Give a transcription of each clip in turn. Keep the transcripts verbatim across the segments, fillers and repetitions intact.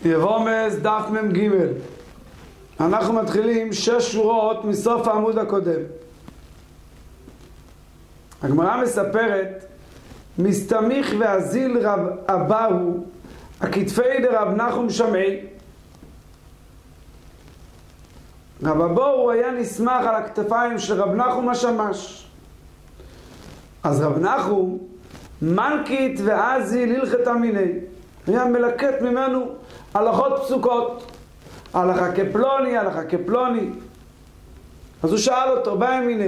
יבומס דף מ"ג. אנחנו מתחילים שש שורות מסוף העמוד הקודם. הגמרא מספרת, מסתמיך ואזיל רב אבאו הכתפי דרב נחום שמעי. רב אבאו היה נסמך על הכתפיים של רב נחום השמש. אז רב נחום מנקית ואזיל הלכת מיני, היה מלקט ממנו הלכות פסוקות, הלכה כפלוני, הלכה כפלוני. אז הוא שאל אותו, בא מיני,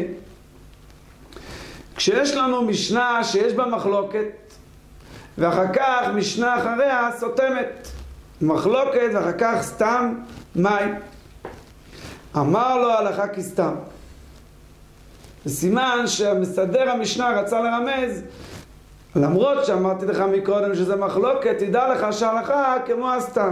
כשיש לנו משנה שיש בה מחלוקת ואחר כך משנה אחריה סותמת, מחלוקת ואחר כך סתם מים, אמר לו הלכה כסתם. וסימן שהמסדר המשנה רצה לרמז, למרות שאמרתי לך מקודם שזה מחלוקת, תדע לך שההלכה כמו הסתם.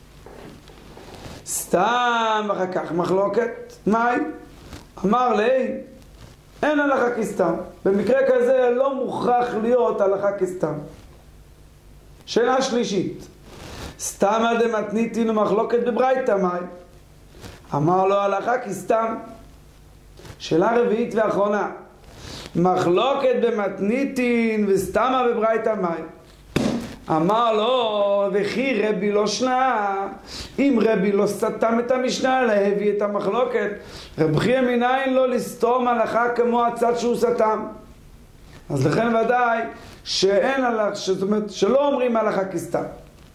סתם אחר כך מחלוקת, מהי? אמר לי, אין הלכה כסתם. במקרה כזה לא מוכרח להיות הלכה כסתם. שאלה שלישית, סתם דמתניתין ומחלוקת בברייתא מהי? אמר לו הלכה כסתם. שאלה רביעית ואחרונה, מחלוקת במתניתין וסתמה בברייתא מהי? אמר לו, וכי רבי לא שנה, אם רבי לא סתם את המשנה אלא הביא את המחלוקת, רב חייא מניין לא לסתום הלכה כמו הצד שהוא סתם. אז לכן ודאי שאין הלכה, זאת אומרת שלא אומרים הלכה כסתם.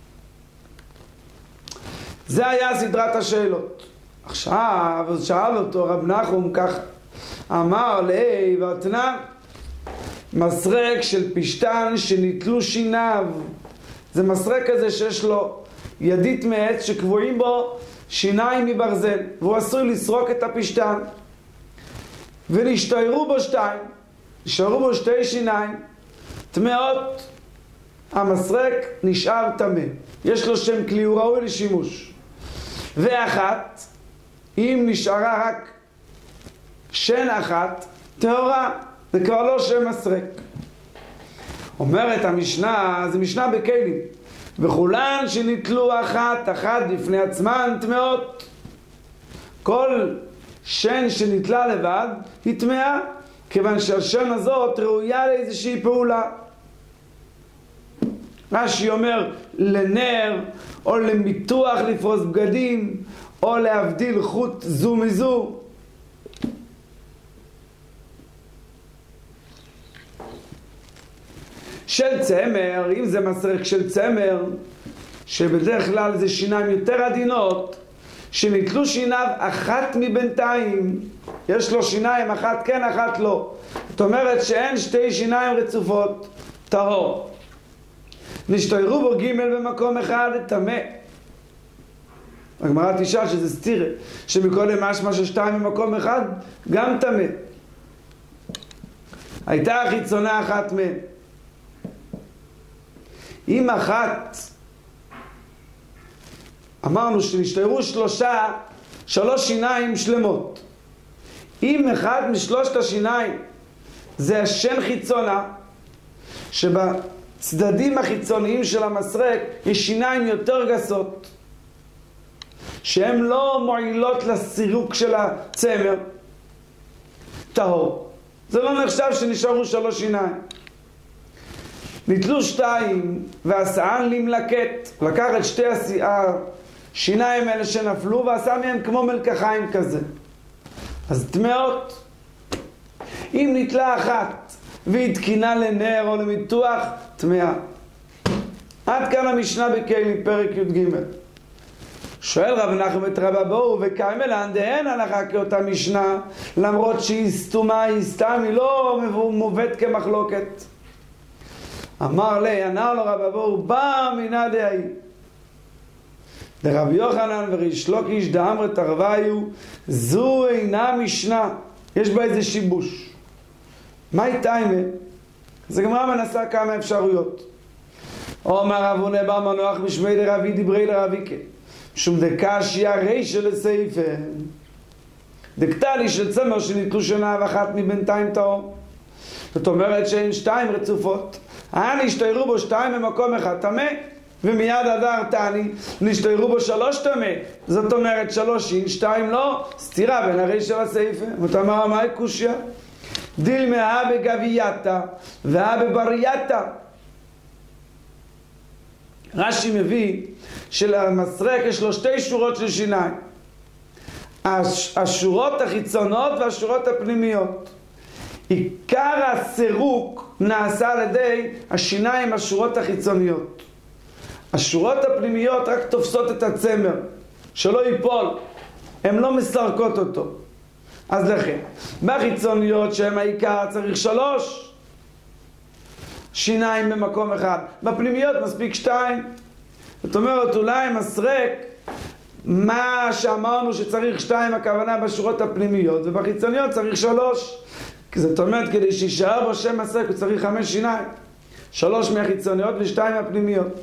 זה היה סדרת השאלות. עכשיו שאל אותו רב נחום ככה, אמר לי ותנה, מסרק של פשטן שניטלו שיניו, זה מסרק כזה שיש לו ידית מעץ שקבועים בו שיניים מברזל, והוא עשוי לסרוק את הפשטן, ונשתיירו בו שתיים, נשארו בו שתי שיניים טמאות, המסרק נשאר טמא, יש לו שם כלי, הוא ראוי לשימוש. ואחת, אם נשארה רק שן אחת טהורה, זה כבר לא שם מסרק. אומרת המשנה, זה משנה בכלים, וכולן שניטלו אחת אחת לפני עצמן טמאות. כל שן שניטלה לבד היא טמאה, כיוון שהשן הזאת ראויה לאיזושהי פעולה. רש"י אומר לנר, או למיתוח לפרוס בגדים, או להבדיל חוט זו מזו. של צמר, אם זה מסרק של צמר, שבדרך כלל זה שיניים יותר עדינות, שניטלו שיניו אחת מבינתיים, יש לו שיניים אחת כן אחת לא, זאת אומרת שאין שתי שיניים רצופות, טהור. נשתיירו בו ג' במקום אחד טמא. הגמרא תשאל שזה סתירה, שמקודם משמע ששתיים במקום אחד גם טמא. הייתה חיצונה אחת מהן. אם אחת, אמרנו שנשתיירו שלושה, שלוש שיניים שלמות. אם אחד משלושת השיניים זה השן חיצונה, שבצדדים החיצוניים של המסרק יש שיניים יותר גסות, שהן לא מועילות לסירוק של הצמר, טהור. זה לא נחשב שנשארו שלוש שיניים. ניטלו שתיים ועשאן למלקט, לקח את שתי השיניים האלה שנפלו ועשה מהם כמו מלקחיים כזה, אז טמאות. אם ניטלה אחת והתקינה לנר או למיתוח, טמאה. עד כאן המשנה בכלים פרק י"ג. שואל רב נחום את רב אבאו, וקיימלן דאין הלכה כאותה משנה, למרות שהיא סתומה, היא סתם, היא לא מובאת כמחלוקת. אמר לי, ענה לו רב אבאו, בא מינא דאי דרב יוחנן וריש לוקיש דאמרי תרוויו, זו אינה משנה, יש בה איזה שיבוש. מה היא טיימה? אז הגמרא מנסה כמה אפשרויות. אומר רב הונא בר מנוח משמי דרבי דברי לרביקה, שום דקשיא רישא לסייפא, דקטלי של צמר שניטלו שנה ואחת מבינתיים טהור. זאת אומרת שאין שתיים רצופות, הנשתיירו בו שתיים במקום אחד טמא, ומיד הדר תני נשתיירו בו שלוש תמה, זאת אומרת שלוש שין, שתיים לא, סתירה בין הרי של הסעיפה. אתה אומר, מה היא קושיה? דיל מה בגבייתה וה בברייתה. רש"י מביא שלמסרק יש לו שתי שורות של שיניים, השורות החיצונות והשורות הפנימיות. עיקר הסירוק נעשה על ידי השיניים, השורות החיצוניות. השורות הפנימיות רק תופסות את הצמר, שלא ייפול, הן לא מסרקות אותו. אז לכן, בחיצוניות שהן העיקר צריך שלוש שיניים במקום אחד, בפנימיות מספיק שתיים. זאת אומרת, אולי מסרק, מה שאמרנו שצריך שתיים, הכוונה בשורות הפנימיות, ובחיצוניות צריך שלוש. זאת אומרת, כדי שישאר בו שם מסרק הוא צריך חמש שיניים, שלוש מהחיצוניות ושתיים מהפנימיות.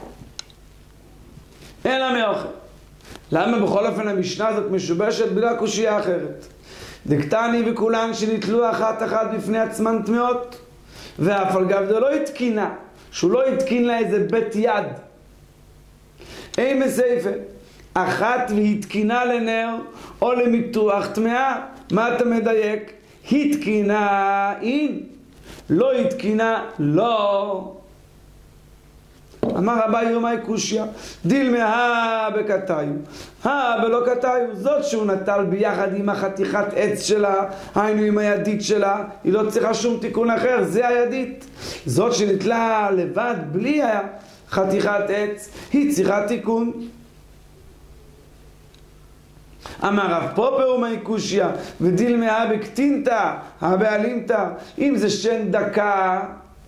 אין לה מאוכל. למה בכל אופן המשנה הזאת משובשת בגלל קושייה אחרת? דקטני וכולן שנתלו אחת אחת בפני עצמן תמאות, ואף על גב זה לא התקינה, שהוא לא התקין לה איזה בית יד. אין מסייפה, אחת והתקינה לנר או למיתוח תמאה. מה אתה מדייק? התקינה אין, לא התקינה לא. אמר רבי יומי קושיה, דיל מה בקתיו, הא בלא קתיו. זאת שהוא נטל ביחד עם החתיכת עץ שלה, היינו עם הידית שלה, היא לא צריכה שום תיקון אחר, זה הידית. זאת שנטלה לבד בלי חתיכת עץ, היא צריכה תיקון. אמר רב פופר ומי קושיה, ודיל מה בקטינתא, הבעלימתא. אם זה שן דקה,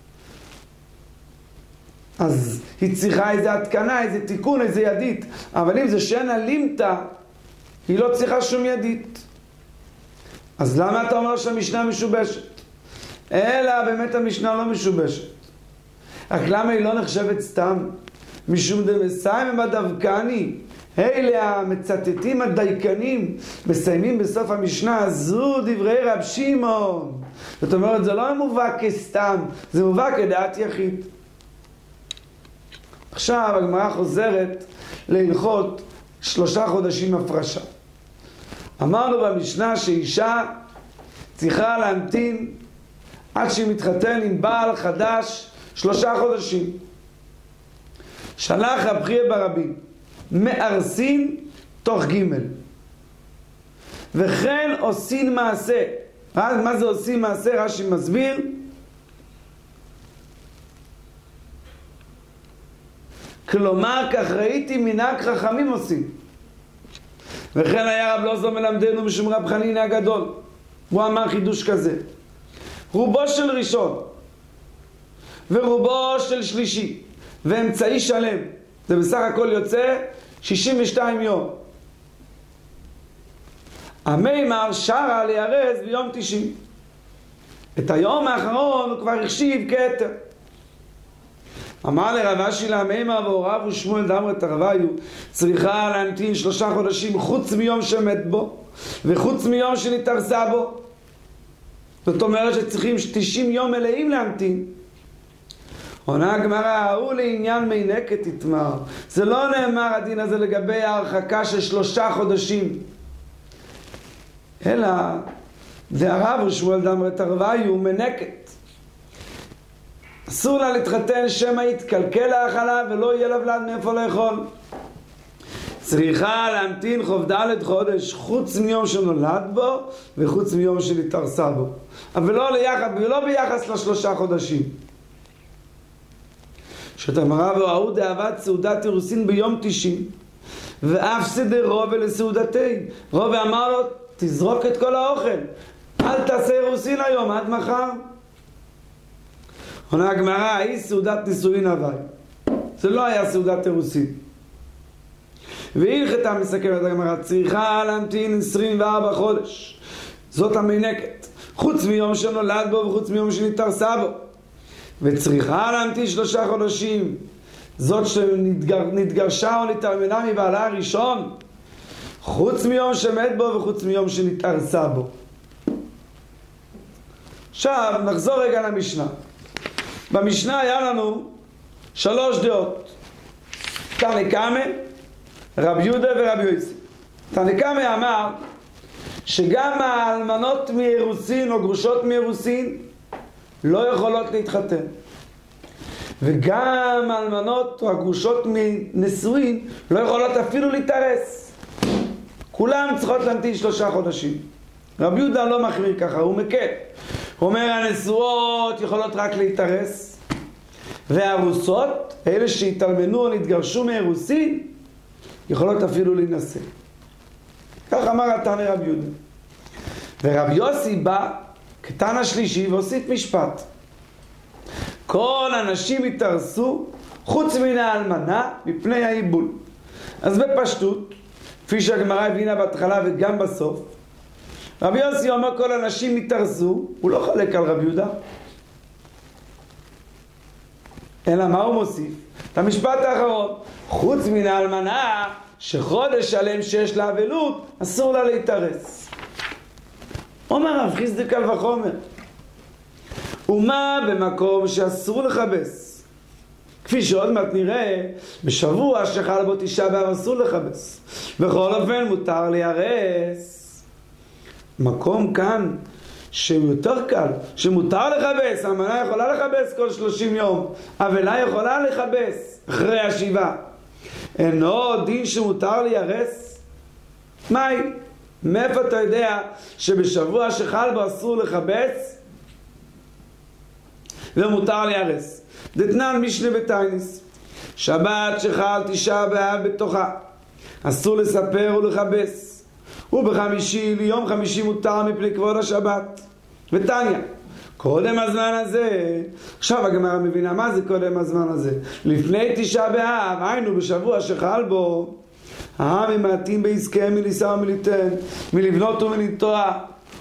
אז היא צריכה איזה התקנה, איזה תיקון, איזה ידית. אבל אם זה שן אלימתא, היא לא צריכה שום ידית. אז למה אתה אומר שהמשנה משובשת? אלא באמת המשנה לא משובשת. רק למה היא לא נחשבת סתם? משום דמסיים בדווקני, אלה המצטטים הדייקנים מסיימים בסוף המשנה הזו דברי רב שמעון. זאת אומרת, זה לא מובא כסתם, זה מובא כדעת יחיד. עכשיו הגמרא חוזרת להלכות שלושה חודשים הפרשה. אמרנו במשנה שאישה צריכה להמתין עד שהיא מתחתן עם בעל חדש שלושה חודשים. שלח רב חייא ברבים, מארסין תוך ג' וכן עושים מעשה. מה זה עושים מעשה? רש"י מסביר, כלומר כך ראיתי מנהג חכמים עושים. וכן היה רב לוזו מלמדנו משום רב חנינא הגדול, הוא אמר חידוש כזה, רובו של ראשון ורובו של שלישי ואמצעי שלם, זה בסך הכל יוצא שישים ושתיים יום. המימר שרה לירז ביום תשעים. את היום האחרון הוא כבר החשיב כתר. אמר לרב אשי להמימר והוריו ושמואל דאמר את הרביו, צריכה להמתין שלושה חודשים חוץ מיום שמת בו וחוץ מיום שנתארסה בו. זאת אומרת שצריכים תשעים יום מלאים להמתין. עונה הגמרא, הוא לעניין מינקת תתמר. זה לא נאמר הדין הזה לגבי ההרחקה של שלושה חודשים, אלא והרב ושמואל דאמר את הרביו מנקת, אסור לה להתחתן שמא יתקלקל האכלה ולא יהיה לה ולד מאיפה לאכול. צריכה להמתין חוב ד' חודש חוץ מיום שנולד בו וחוץ מיום שנתארסה בו, אבל לא, ליחד, ולא ביחס לשלושה חודשים. שאת אמרה והוא דאבת סעודת אירוסין ביום תשעים ואף סדר רובה לסעודתי. רובה אמר לו, תזרוק את כל האוכל, אל תעשה אירוסין היום עד מחר. עונה הגמרא, היא סעודת נישואין הווי, זה לא היה סעודת אירוסין. והלכתה מסכמת הגמרא, צריכה להמתין עשרים וארבעה חודש, זאת המינקת, חוץ מיום שנולד בו וחוץ מיום שנתארסה בו. וצריכה להמתין שלושה חודשים, זאת שנתגרשה או נתארמנה מבעלה הראשון, חוץ מיום שמת בו וחוץ מיום שנתארסה בו. עכשיו נחזור רגע למשנה. במשנה היה לנו שלוש דעות. תנא קמא, רב יהודה ורב יוסי. תנא קמא אמר שגם האלמנות מאירוסין או גרושות מאירוסין לא יכולות להתחתן, וגם האלמנות או הגרושות מנשואין לא יכולות אפילו להתארס. כולם צריכות להמתין שלושה חודשים. רב יהודה לא מחמיר ככה, הוא מקל. הוא אומר הנשואות יכולות רק להתארס, והארוסות, אלה שהתאלמנו או נתגרשו מאירוסין, יכולות אפילו להינשא. כך אמר התנא רב יהודה. ורב יוסי בא כתנא שלישי והוסיף משפט: כל הנשים התארסו חוץ מן האלמנה מפני העיבול. אז בפשטות, כפי שהגמרא הבינה בהתחלה וגם בסוף, רב יוסי אומר כל הנשים התארסו, הוא לא חולק על רב יהודה, אלא מה הוא מוסיף? את המשפט האחרון: חוץ מן האלמנה שחודש שלם שיש לה אבלות אסור לה להתארס. אומר רב חיסדא קל וחומר, ומה במקום שאסור לכבס? כפי שעוד מעט נראה, בשבוע שחל בו תשעה באב אסור לכבס, בכל אופן מותר להיארס. מקום כאן שהוא יותר קל, שמותר לכבס, האלמנה יכולה לכבס כל שלושים יום, אבלה יכולה לכבס אחרי השבעה, אינו דין שמותר להיארס? מהי? מאיפה אתה יודע שבשבוע שחל בו אסור לכבס ומותר להיארס? דתנן משנה בתייניס, שבת שחל תשעה באב בתוכה אסור לספר ולכבס, ובחמישי ליום חמישי מותר מפני כבוד השבת. ותניא, קודם הזמן הזה, עכשיו הגמרא מבינה מה זה קודם הזמן הזה, לפני תשעה באב, היינו בשבוע שחל בו, העם מעטים בעסקיהם מלישא ומליתן, מלבנות ומלטוע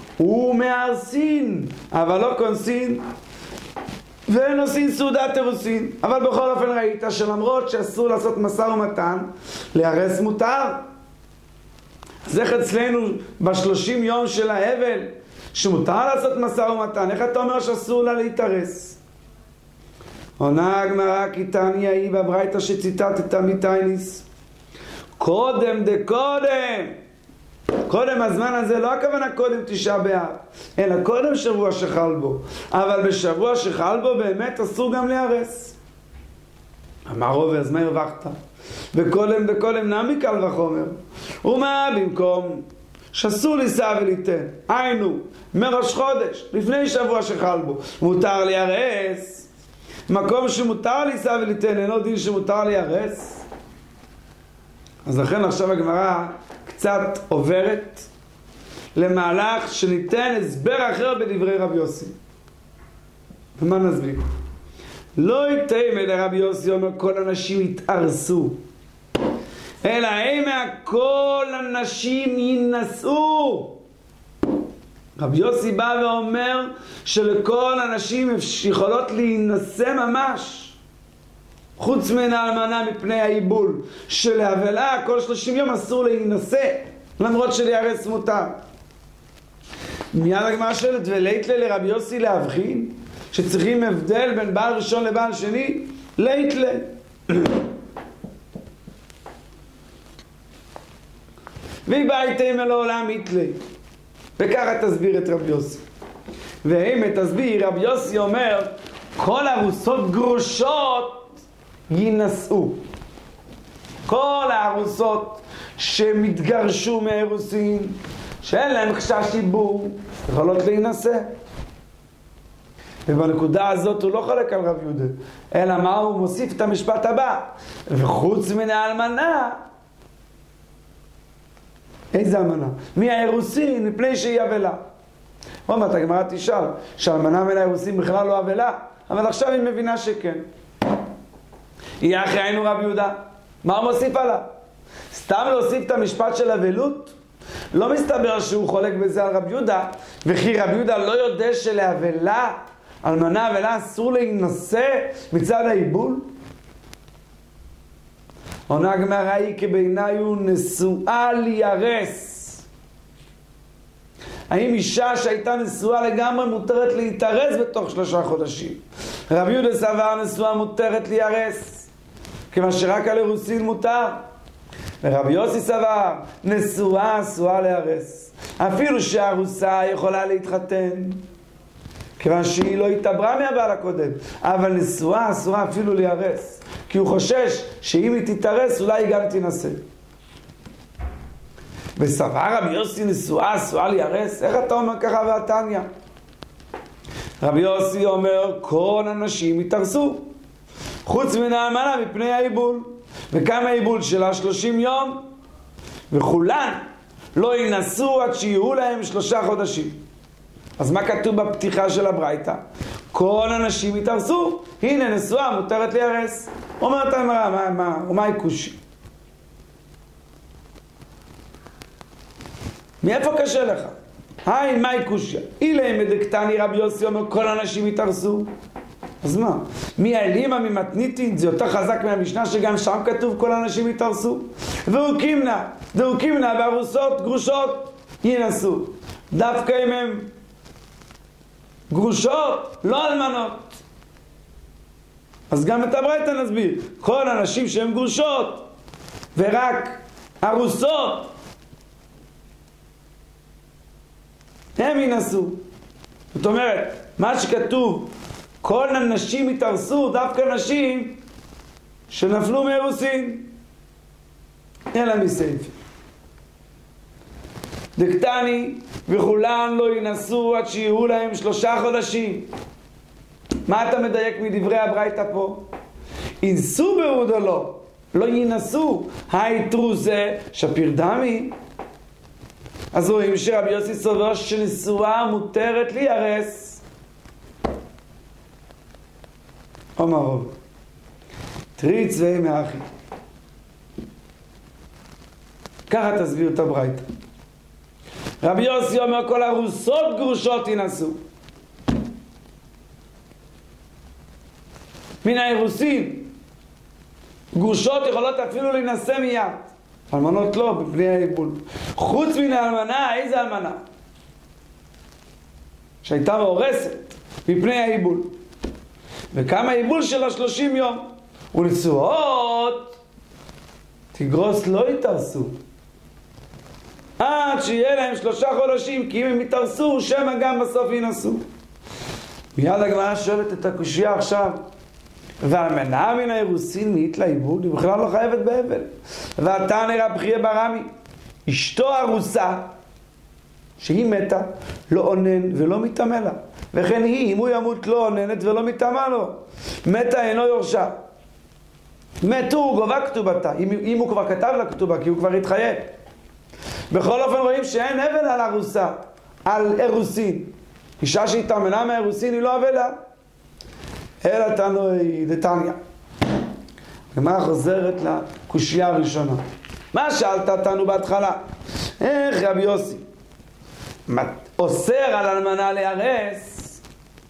ומארסין, אבל לא כונסין, ואין עושים סעודת אירוסין. אבל בכל אופן ראית שלמרות שאסור לעשות משא ומתן, להרס מותר. אז איך אצלנו בשלושים יום של האבל שמותר לעשות משא ומתן, איך אתה אומר שאסור לה להתארס? עונה הגמרא כי תניא היא בברייתא שציטטת מתייניס, קודם דקודם, קודם הזמן הזה, לא הכוונה קודם תשעה באב, אלא קודם שבוע שחל בו, אבל בשבוע שחל בו באמת אסור גם להרס. אמר רובי, אז מה הרווחת? וקודם דקודם נמי קל וחומר, ומה במקום שאסור לישא וליתן, היינו מראש חודש לפני שבוע שחל בו מותר להרס, מקום שמותר לישא וליתן אינו דין שמותר להרס. אז לכן עכשיו הגמרא קצת עוברת למהלך שניתן הסבר אחר בדברי רבי יוסי. ומה נסביר? לא יתאם אלא רבי יוסי אומר כל הנשים יתארסו, אלא אימה כל הנשים יינשאו. רבי יוסי בא ואומר שלכל הנשים יכולות להינשא ממש, חוץ מן האלמנה מפני העיבול, שלאבלה כל שלושים יום אסור להינשא, למרות שלהיארס מותר. מיד הגמרא שואלת, ולייתלה לרבי יוסי להבחין שצריכים הבדל בין בעל ראשון לבעל שני? לייתלה. והיא בעיתם אל העולם יתלה. וככה תסביר את רבי יוסי. ואם תסביר, רבי יוסי אומר כל ארוסות גרושות יינשאו. כל הארוסות שמתגרשו מאירוסין, שאין להם חשש עיבור, יכולות להינשא. ובנקודה הזאת הוא לא חולק על רב יהודה, אלא מה הוא מוסיף את המשפט הבא, וחוץ מן האלמנה. איזה אלמנה? מהאירוסין, מפני שהיא אבלה. עוד מעט הגמרא תשאל שהאלמנה מן האירוסין בכלל לא אבלה, אבל עכשיו היא מבינה שכן. יהיה אחרי היינו רב יהודה, מה הוא מוסיף עליו? סתם להוסיף את המשפט של אבלות? לא מסתבר שהוא חולק בזה על רב יהודה, וכי רב יהודה לא יודע שלאבלה, אלמנה אבלה אסור להינשא מצד העיבול? עונה הגמרא היא כי בעיניי הוא נשואה להיארס. האם אישה שהייתה נשואה לגמרי מותרת להתארס בתוך שלושה חודשים? רב יהודה סבר נשואה מותרת להיארס, כיוון שרק על אירוסין מותר. ורבי יוסי סבר, נשואה אסורה להרס. אפילו שהארוסה יכולה להתחתן, כיוון שהיא לא התעברה מהבעל הקודם, אבל נשואה אסורה אפילו להרס, כי הוא חושש שאם היא תתארס אולי היא גם תנסה. וסבר רבי יוסי נשואה אסורה להרס? איך אתה אומר ככה והתניא? רבי יוסי אומר כל הנשים יתארסו חוץ מן האלמנה מפני העיבול. וכמה העיבול שלה? שלושים יום, וכולן לא ינסו עד שיהיו להם שלושה חודשים. אז מה כתוב בפתיחה של הברייתא? כל הנשים יתארסו, הנה נשואה מותרת להרס. אומרת הגמרא, מה, מה, ומה היא קושי? מאיפה קשה לך? היי, מה היא קושי? אילי מדקתני רבי יוסי אומר כל הנשים יתארסו. אז מה? מי האלימה ממתניתין? זה יותר חזק מהמשנה שגם שם כתוב כל הנשים יתארסו. והוא קימנה, והוא קימנה בארוסות גרושות ינסו. דווקא אם הם גרושות, לא אלמנות. אז גם את הברייתא נסביר. כל הנשים שהן גרושות ורק ארוסות הם ינסו. זאת אומרת, מה שכתוב כל הנשים יתארסו, דווקא נשים שנפלו מאירוסין. אלא מסייף. דקטני וכולן לא ינסו עד שיהיו להם שלושה חודשים. מה אתה מדייק מדברי הברייתא פה? ינסו בהוד או לא? לא ינסו. היתרו זה שפיר דמי. אז רואים שרבי יוסי סובר שנשואה מותרת להיהרס. אומר רוב תרי צבאי מאחי. ככה תסביר את הברייתא. רבי יוסי אומר כל ארוסות גרושות ינסו. מן האירוסין גרושות יכולות אפילו להינשא מיד, אלמנות לא, בפני העיבול. חוץ מן האלמנה, איזה אלמנה? שהייתה מאורסת בפני העיבול. וכמה העיבול שלה? שלושים יום. ונשואות תגרוס לא יתארסו עד שיהיה להם שלושה חודשים, כי אם הם יתארסו שמא גם בסוף ינסו. מיד הגמרא שואלת את הקושיה עכשיו, והאלמנה מן האירוסין מאית לעיבול, היא בכלל לא חייבת באבל. והתנא רבי חייא בר עמי, אשתו ארוסה שהיא מתה לא אונן ולא מתאמה לה, וכן היא אם הוא ימות לא אוננת ולא מתאמה לו. מתה אינו יורשה, מתו הוא גובה כתובתה, אם, אם הוא כבר כתב לה כתובה, כי הוא כבר התחייב. בכל אופן רואים שאין אבל על ארוסה, על אירוסין. אישה שהתאמנה מהאירוסין היא לא אבלה, אלא תנאי דתניא. הגמרא חוזרת לקושיה הראשונה. מה שאלת אותנו בהתחלה? איך רבי יוסי אוסר על אלמנה להיהרס?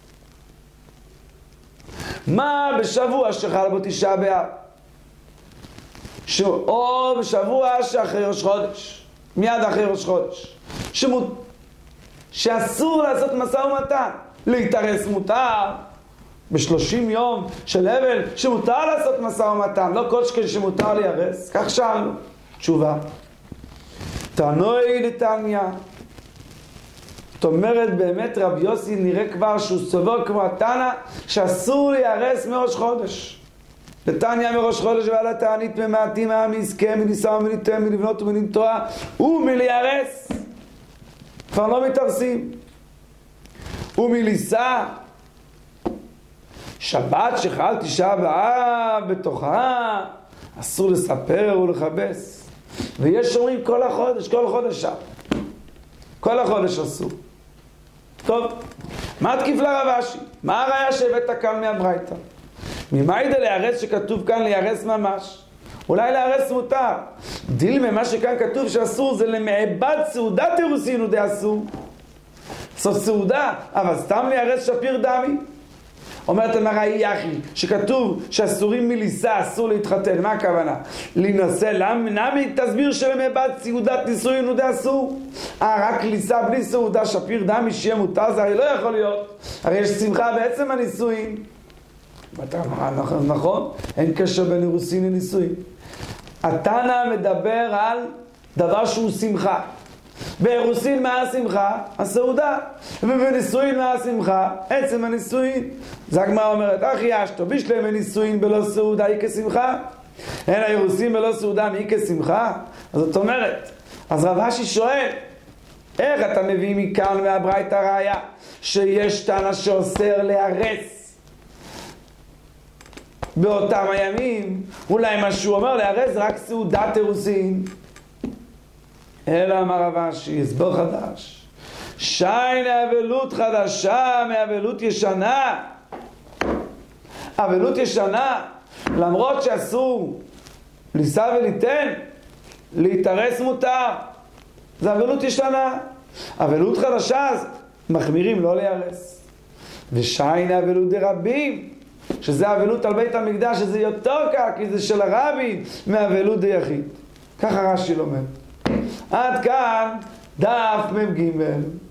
מה בשבוע שחל בו תשעה באב? או בשבוע שאחרי ראש חודש, מיד אחרי ראש חודש, שמות... שאסור לעשות משא ומתן. להתארס מותר בשלושים יום של אבל, שמותר לעשות משא ומתן, לא כל שכן שמותר להיהרס. כך שאלנו. תשובה, תנאי דתניא. זאת אומרת, באמת רבי יוסי נראה כבר שהוא סובר כמו התנא שאסור להיהרס מראש חודש. דתניא מראש חודש ועל התענית ממעטים העם יזכה מנישא ומניתן מלבנות ומלנטוע ומלהיהרס. כבר לא מתארסים. ומלישא שבת שחל תשעה באב בתוכה אסור לספר ולכבס. ויש אומרים כל החודש, כל חודש שבת, כל החודש אסור. טוב, מה תקיף לרב אשי? מה הראיה שהבאת כאן מהברייתא? ממה ידע להיהרס שכתוב כאן להיהרס ממש? אולי להיהרס מותר. דילמה, מה שכאן כתוב שאסור זה למעבד סעודת אירוסין הוא די אסור. זאת סעודה, אבל סתם להיהרס שפיר דמי. אומרת המראה היא אחי, שכתוב שאסורים מלישא, אסור להתחתן. מה הכוונה? להינשא, למה תסביר שלמעבד סעודת נישואין הוא די אסור? אה, רק לישא בלי סעודה שפיר דמי שיהיה מותר, זה הרי לא יכול להיות. הרי יש שמחה בעצם הנישואין. נכון, אין קשר בין אירוסין לנישואין. התנא מדבר על דבר שהוא שמחה. באירוסין מה השמחה? הסעודה. ובנישואין מה השמחה? עצם הנישואין. זה הגמרא אומרת, אחי אשתו, בשלם הנישואין בלא סעודה היא כשמחה? אין האירוסין בלא סעודה מי כשמחה? אז זאת אומרת, אז רב אשי שואל, איך אתה מביא מכאן מהברייתא ראיה שיש תנא שאוסר להרס באותם הימים? אולי מה שהוא אומר להרס זה רק סעודת אירוסין. אלא אמר רב אשי, הסבר חדש, שיינה אבלות חדשה מאבלות ישנה. אבלות ישנה, למרות שאסור לישא וליתן, להתארס מותר, זה אבלות ישנה. אבלות חדשה, אז מחמירים לא להיארס. ושיינה אבלות דרבים, שזה אבלות על בית המקדש, שזה יותר קל, כי זה של הרבים, מאבלות דיחיד. ככה רש"י לומד. עד כאן דף מ"ג.